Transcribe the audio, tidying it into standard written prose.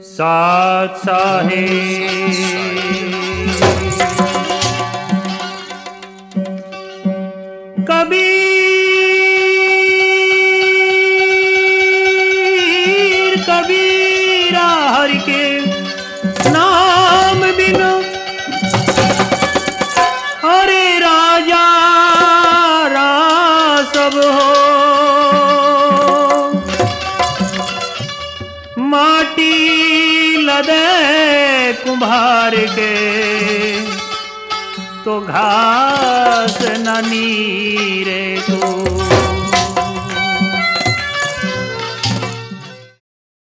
साथ साहेब कबीर कबीरा हरि के नाम बिनु हरे राजा सब हो। माटी लदे कुम्हार के तो घास न नीरे